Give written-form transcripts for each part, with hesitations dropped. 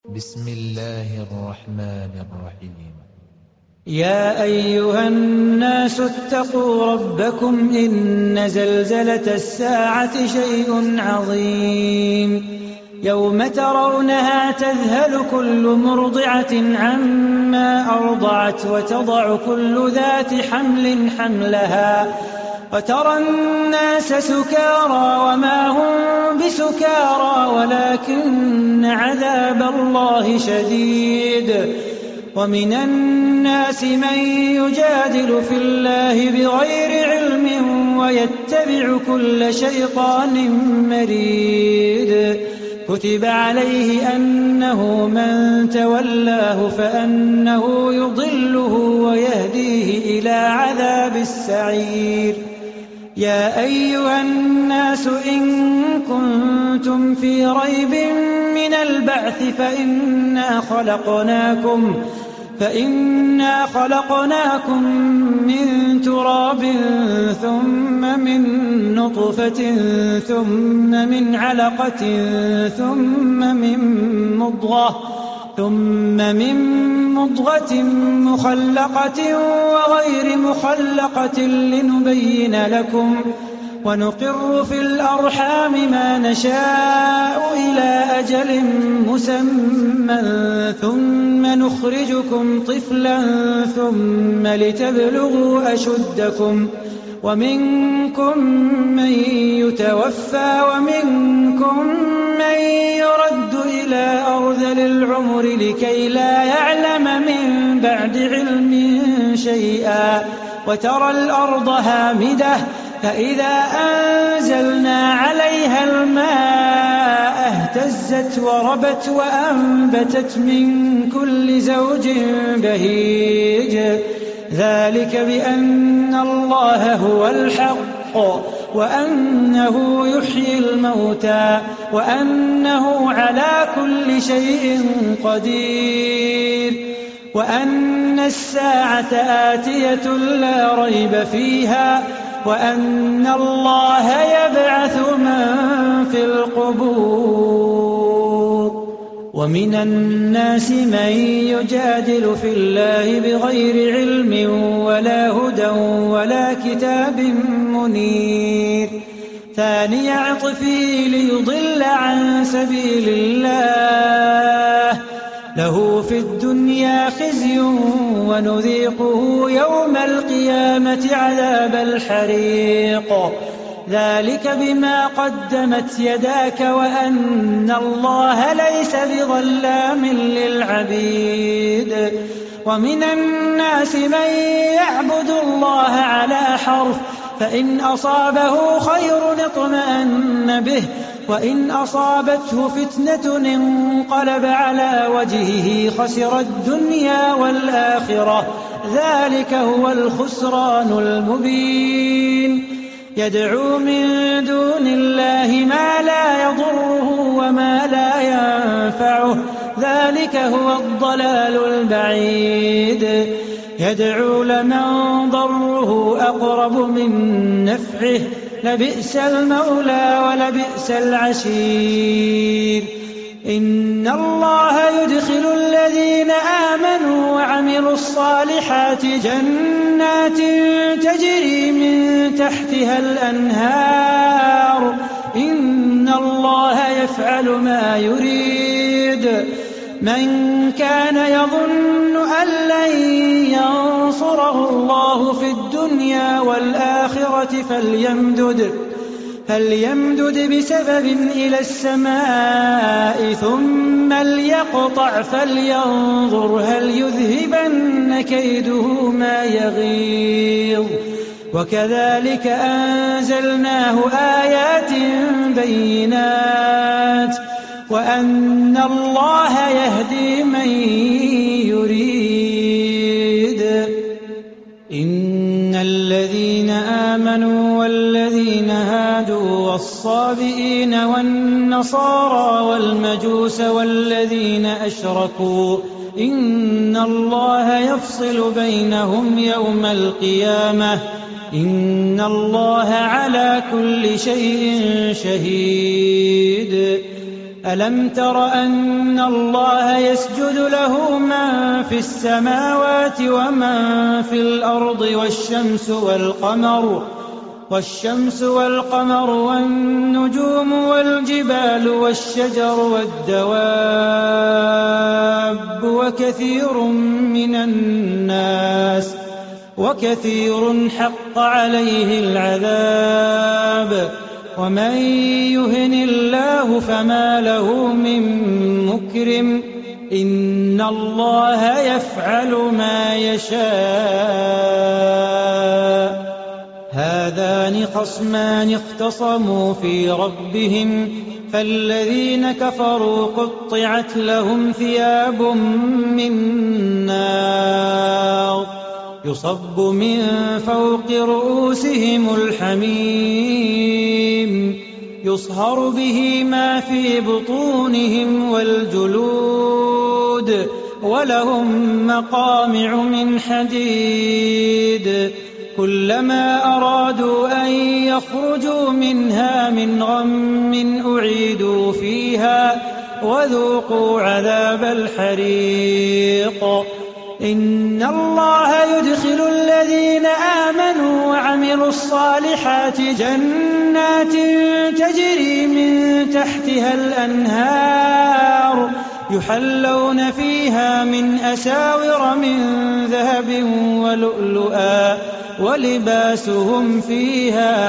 بسم الله الرحمن الرحيم. يا أيها الناس اتقوا ربكم إن زلزلة الساعة شيء عظيم يوم ترونها تذهل كل مرضعة عما أرضعت وتضع كل ذات حمل حملها وترى الناس سكارى وما هم بسكارى ولكن عذاب الله شديد. ومن الناس من يجادل في الله بغير علم ويتبع كل شيطان مريد. كتب عليه أنه من تولاه فأنه يضله ويهديه إلى عذاب السعير. يا أيها الناس إن كنتم في ريب من البعث فإنا خلقناكم من تراب ثم من نطفة ثم من علقة ثم من مضغة مخلقة وغير مخلقة لنبين لكم ونقر في الأرحام ما نشاء إلى أجل مسمى ثم نخرجكم طفلا ثم لتبلغوا أشدكم ومنكم من يتوفى ومنكم من يرد إلى أرذل العمر لكي لا يعلم من بعد علم شيئا. وترى الأرض هامدة فإذا أنزلنا عليها الماء اهتزت وربت وأنبتت من كل زوج بهيج. ذلك بأن الله هو الحق وأنه يحيي الموتى وأنه على كل شيء قدير وأن الساعة آتية لا ريب فيها وأن الله يبعث من في القبور. ومن الناس من يجادل في الله بغير علم ولا هدى ولا كتاب منير. ثاني عطفه ليضل عن سبيل الله له في الدنيا خزي ونذيقه يوم القيامة عذاب الحريق. ذلك بما قدمت يداك وأن الله ليس بظلام للعبيد. ومن الناس من يعبد الله على حرف فإن أصابه خير اطمأن به وإن أصابته فتنة انقلب على وجهه خسر الدنيا والآخرة. ذلك هو الخسران المبين. يدعو من دون الله ما لا يضره وما لا ينفعه ذلك هو الضلال البعيد. يدعو لمن ضره أقرب من نفعه لبئس المولى ولبئس العشير. إن الله يدخل الذين آمنوا وعملوا الصالحات جنات تجري من تحتها الأنهار. إن الله يفعل ما يريد. من كان يظن أن لن ينصره الله في الدنيا والآخرة فليمدد بسبب إلى السماء ثم ليقطع فلينظر هل يذهبن كيده ما يغيظ. وكذلك أنزلناه آيات بينات وأن الله يهدي من يريد. إن الذين آمنوا والذين هادوا والصابئين والنصارى والمجوس والذين أشركوا إن الله يفصل بينهم يوم القيامة إن الله على كل شيء شهيد. ألم تر أن الله يسجد له من في السماوات ومن في الأرض والشمس والقمر والنجوم والجبال والشجر والدواب وكثير حق عليه العذاب ومن يهن الله فما له من مكرم إن الله يفعل ما يشاء هذان خصمان اختصموا في ربهم فالذين كفروا قطعت لهم ثياب من نار يصب من فوق رؤوسهم الحميم يصهر به ما في بطونهم والجلود ولهم مقامع من حديد كلما أرادوا أن يخرجوا منها من غم أعيدوا فيها وذوقوا عذاب الحريق إن الله يدخل الذين آمنوا وعملوا الصالحات جنات تجري من تحتها الأنهار يحلون فيها من أساور من ذهب ولؤلؤا ولباسهم فيها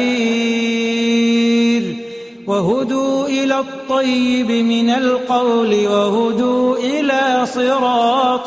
حرير وهدوا إلى الطيب من القول وهدوا إلى صراط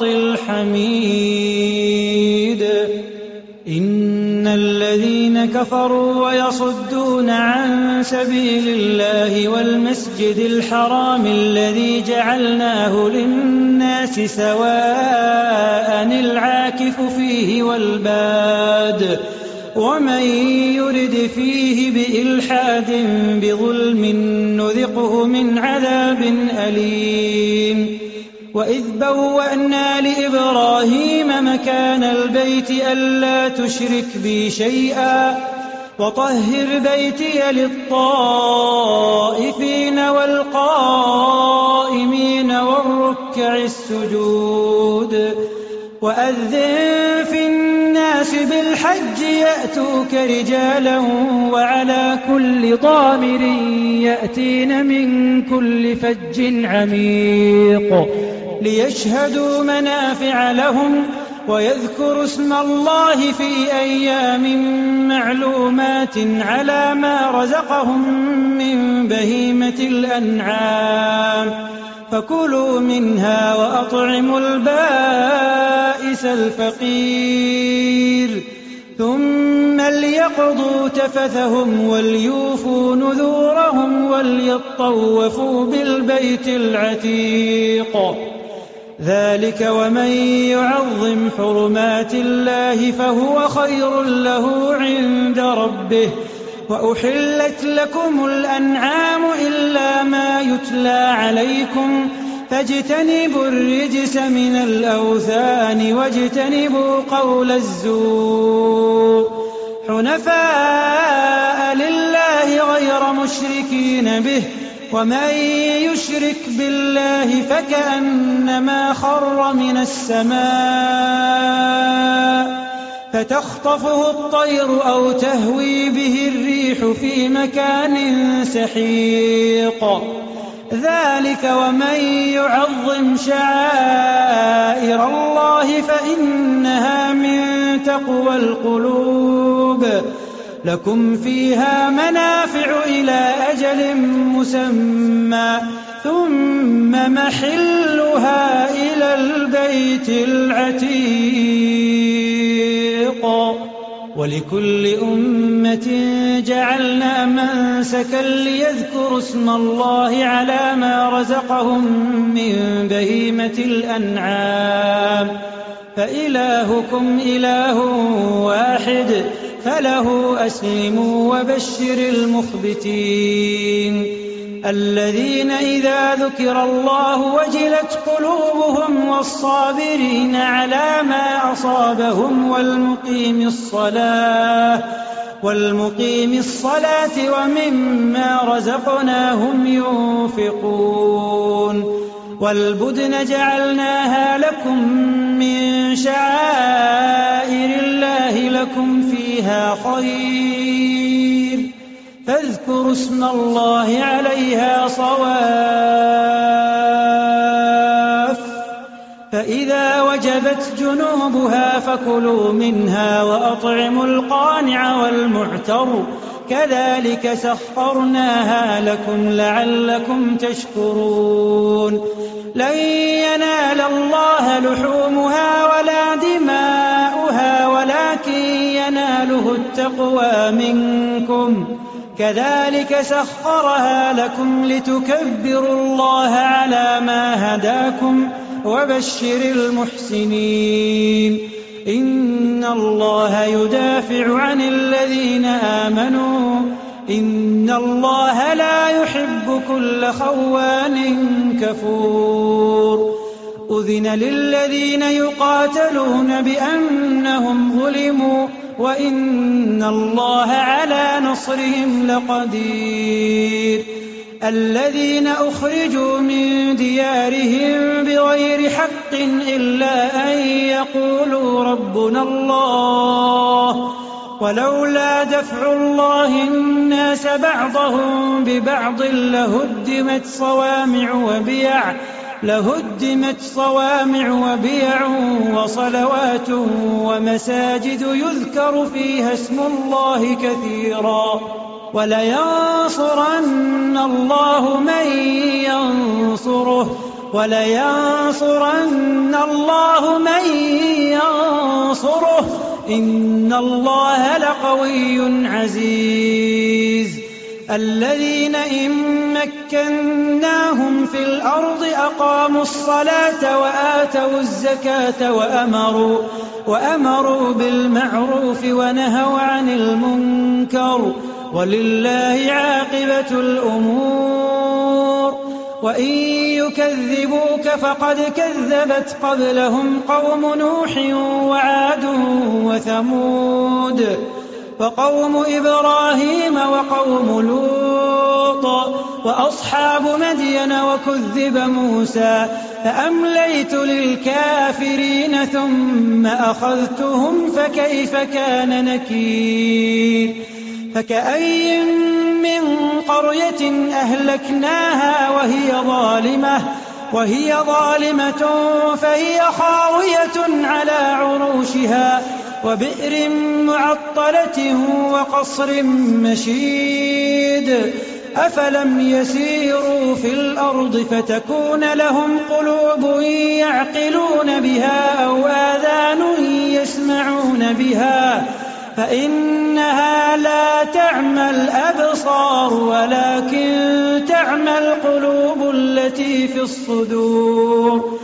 الحميد إن الذين كفروا ويصدون عن سبيل الله والمسجد الحرام الذي جعلناه للناس سواء العاكف فيه والباد ومن يرد فيه بإلحاد بظلم نذقه من عذاب أليم وإذ بوأنا لإبراهيم مكان البيت ألا تشرك بي شيئا وطهر بيتي للطائفين والقائمين والركع السجود وأذن في الناس بالحج يأتوك رجالا وعلى كل ضامر يأتين من كل فج عميق ليشهدوا منافع لهم ويذكروا اسم الله في أيام معلومات على ما رزقهم من بهيمة الأنعام فكلوا منها وأطعموا البائس الفقير ثم ليقضوا تفثهم وليوفوا نذورهم وليطوفوا بالبيت العتيق ذلك ومن يعظم حرمات الله فهو خير له عند ربه وأحلت لكم الأنعام إلا ما يتلى عليكم فاجتنبوا الرجس من الأوثان واجتنبوا قول الزور حنفاء لله غير مشركين به ومن يشرك بالله فكأنما خر من السماء فتخطفه الطير أو تهوي به الريح في مكان سحيق ذلك ومن يعظم شعائر الله فإنها من تقوى القلوب لكم فيها منافع إلى أجل مسمى ثم محلها إلى البيت العتيق ولكل أمة جعلنا منسكا ليذكروا اسم الله على ما رزقهم من بهيمة الأنعام فإلهكم إله واحد فله أسلموا وبشر المخبتين الذين إذا ذكر الله وجلت قلوبهم والصابرين على ما أصابهم والمقيم الصلاة ومما رزقناهم ينفقون والبدن جعلناها لكم من شعائر الله لكم فيها خير فاذكروا اسم الله عليها صواف فإذا وجبت جنوبها فكلوا منها وأطعموا القانع والمعتر كذلك سخرناها لكم لعلكم تشكرون لن ينال الله لحومها ولا دماؤها ولكن يناله التقوى منكم كذلك سخرها لكم لتكبروا الله على ما هداكم وبشر المحسنين إن الله يدافع عن الذين آمنوا إن الله لا يحب كل خوان كفور أذن للذين يقاتلون بأنهم ظلموا وإن الله على نصرهم لقدير الذين أخرجوا من ديارهم بغير حق إلا أن يقولوا ربنا الله ولولا دفع الله الناس بعضهم ببعض لهدمت صوامع وبيع وصلوات ومساجد يذكر فيها اسم الله كثيرا ولينصرن الله من ينصره إن الله لقوي عزيز الذين إن مكناهم في الأرض أقاموا الصلاة وآتوا الزكاة وأمروا بالمعروف ونهوا عن المنكر ولله عاقبة الأمور وإن يكذبوك فقد كذبت قبلهم قوم نوح وعاد وثمود وقوم إبراهيم وقوم لوط وأصحاب مدين وكذب موسى فأمليت للكافرين ثم أخذتهم فكيف كان نكير فكأي من قرية أهلكناها وهي ظالمة فهي خاوية على عروشها وبئر معطلة وقصر مشيد أفلم يسيروا في الأرض فتكون لهم قلوب يعقلون بها أو آذان يسمعون بها فإنها لا تعمى الأبصار ولكن تعمى القلوب التي في الصدور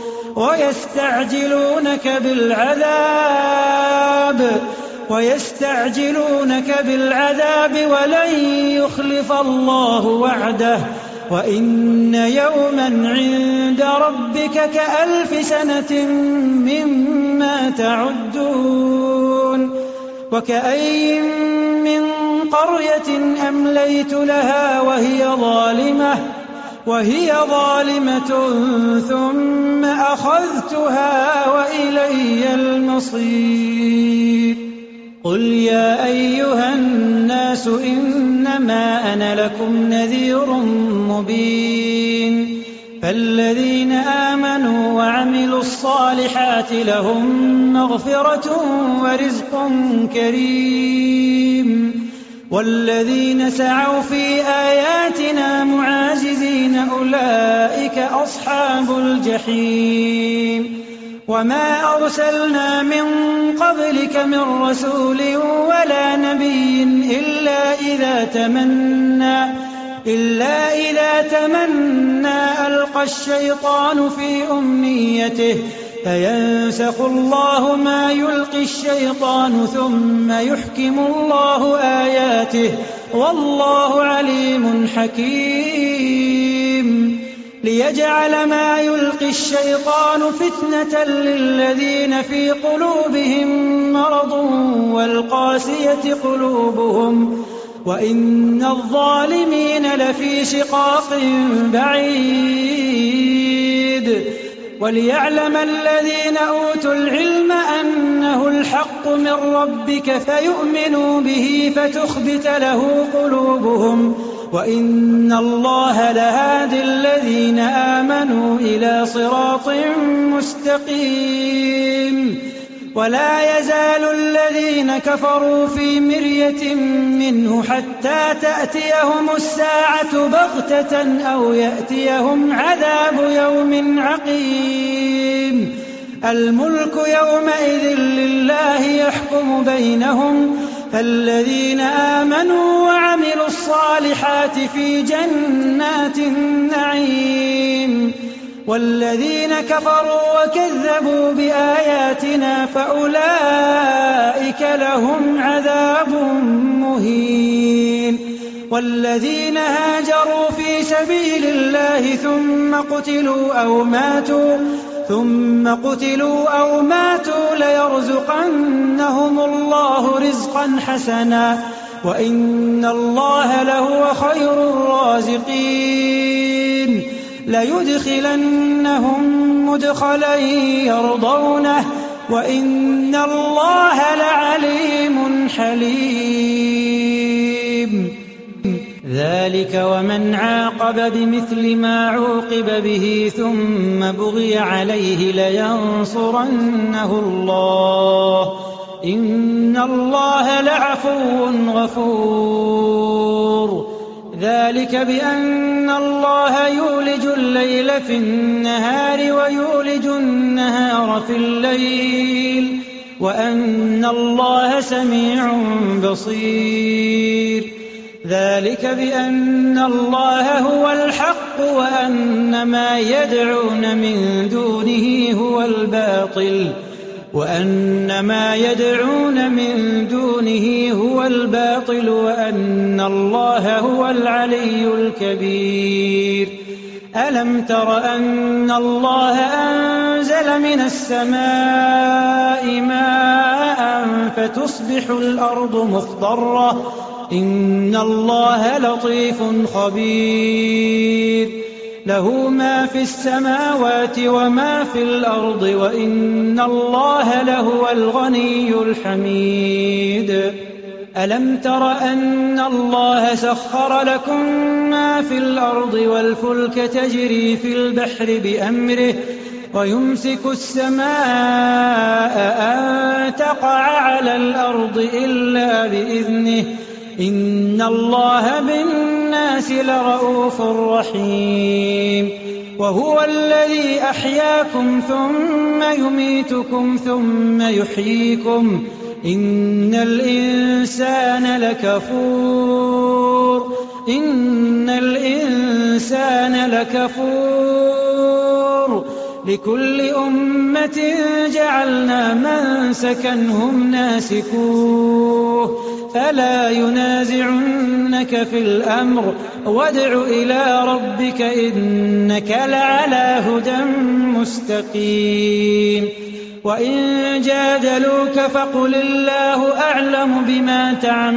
ويستعجلونك بالعذاب ولن يخلف الله وعده وإن يوما عند ربك كألف سنة مما تعدون وكأي من قرية أمليت لها وهي ظالمة ثم أخذتها وإلي المصير قل يا أيها الناس إنما أنا لكم نذير مبين فالذين آمنوا وعملوا الصالحات لهم مغفرة ورزق كريم والذين سعوا في آياتنا معاجزين أولئك أصحاب الجحيم وما أرسلنا من قبلك من رسول ولا نبي إلا إذا تمنى ألقى الشيطان في أمنيته فينسخ الله ما يلقي الشيطان ثم يحكم الله آياته والله عليم حكيم ليجعل ما يلقي الشيطان فتنة للذين في قلوبهم مرض والقاسية قلوبهم وإن الظالمين لفي شقاق بعيد. وليعلم الذين أوتوا العلم أنه الحق من ربك فيؤمنوا به فتخبت له قلوبهم وإن الله لهادي الذين آمنوا إلى صراط مستقيم. ولا يزال الذين كفروا في مرية منه حتى تأتيهم الساعة بغتة أو يأتيهم عذاب يوم عقيم. الملك يومئذ لله يحكم بينهم فالذين آمنوا وعملوا الصالحات في جنات النعيم والذين كفروا وكذبوا بآياتنا فأولئك لهم عذاب مهين. والذين هاجروا في سبيل الله ثم قتلوا أو ماتوا ليرزقنهم الله رزقا حسنا وإن الله لهو خير الرازقين. ليدخلنهم مدخلا يرضونه وإن الله لعليم حليم. ذلك ومن عاقب بمثل ما عوقب به ثم بغي عليه لينصرنه الله إن الله لعفو غفور. ذلك بأن الله يولج الليل في النهار ويولج النهار في الليل وأن الله سميع بصير. ذلك بأن الله هو الحق وأن ما يدعون من دونه هو الباطل وأن الله هو العلي الكبير. ألم تر أن الله أنزل من السماء ماء فتصبح الأرض مخضرة إن الله لطيف خبير. له ما في السماوات وما في الأرض وإن الله لهو الغني الحميد. ألم تر أن الله سخر لكم ما في الأرض والفلك تجري في البحر بأمره ويمسك السماء أن تقع على الأرض إلا بإذنه إن الله بالناس لرؤوف رحيم. وهو الذي أحياكم ثم يميتكم ثم يحييكم إن الإنسان لكفور. لكل أمة جعلنا منسكا هم ناسكوه فلا ينازعنك في الأمر وادع إلى ربك إنك لعلى هدى مستقيم. وإن جادلوك فقل الله أعلم بما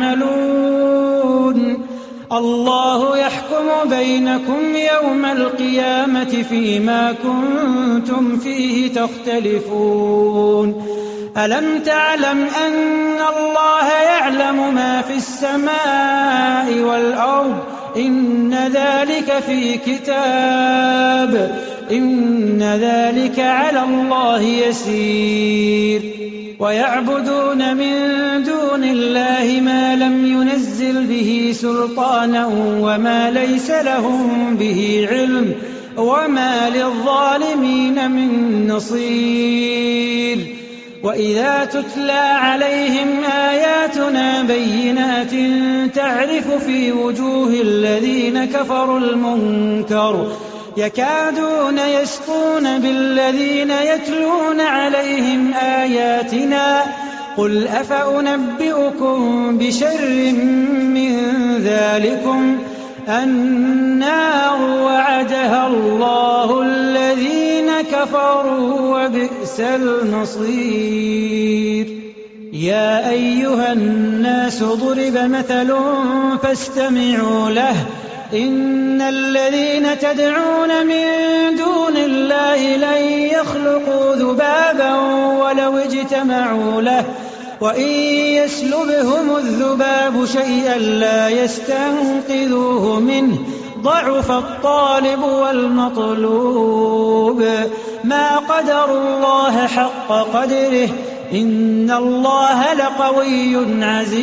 تعملون الله يحكم بينكم يوم القيامة فيما كنتم فيه تختلفون. ألم تعلم أن الله يعلم ما في السماء والأرض إن ذلك في كتاب إن ذلك على الله يسير. ويعبدون من دون الله ما لم ينزل به سلطانا وما ليس لهم به علم وما للظالمين من نصير. وإذا تتلى عليهم آياتنا بينات تعرف في وجوه الذين كفروا المنكر يكادون يسطون بالذين يتلون عليهم آياتنا قل أفأنبئكم بشر من ذلكم النار وعدها الله الذين كفروا وبئس المصير. يا أيها الناس ضرب مثل فاستمعوا له إن الذين تدعون من دون الله لن يخلقوا ذبابا ولو اجتمعوا له وإن يسلبهم الذباب شيئا لا يستنقذوه منه ضعف الطالب والمطلوب ما قدروا الله حق قدره إن الله لقوي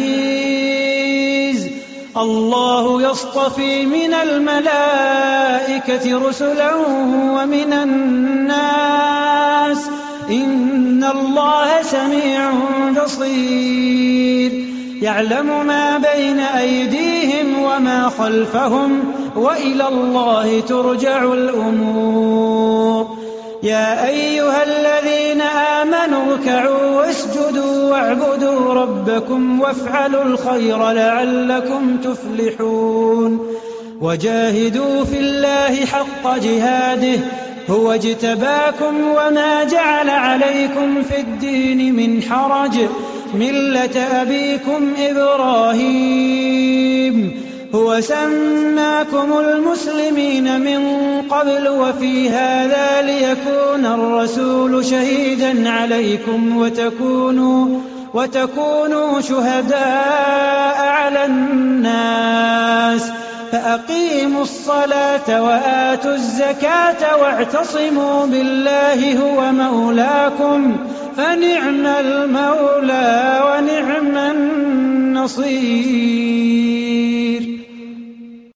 عزيز. الله يصطفي من الملائكة رسلا ومن الناس إن الله سميع بصير. يعلم ما بين أيديهم وما خلفهم وإلى الله ترجع الأمور. يا أيها الذين آمنوا اركعوا واسجدوا واعبدوا ربكم وافعلوا الخير لعلكم تفلحون. وجاهدوا في الله حق جهاده هو اجتباكم وما جعل عليكم في الدين من حرج ملة أبيكم إبراهيم هو سماكم المسلمين من قبل وفي هذا ليكون الرسول شهيدا عليكم وتكونوا شهداء على الناس فأقيموا الصلاة وآتوا الزكاة واعتصموا بالله هو مولاكم فنعم المولى ونعم النصير.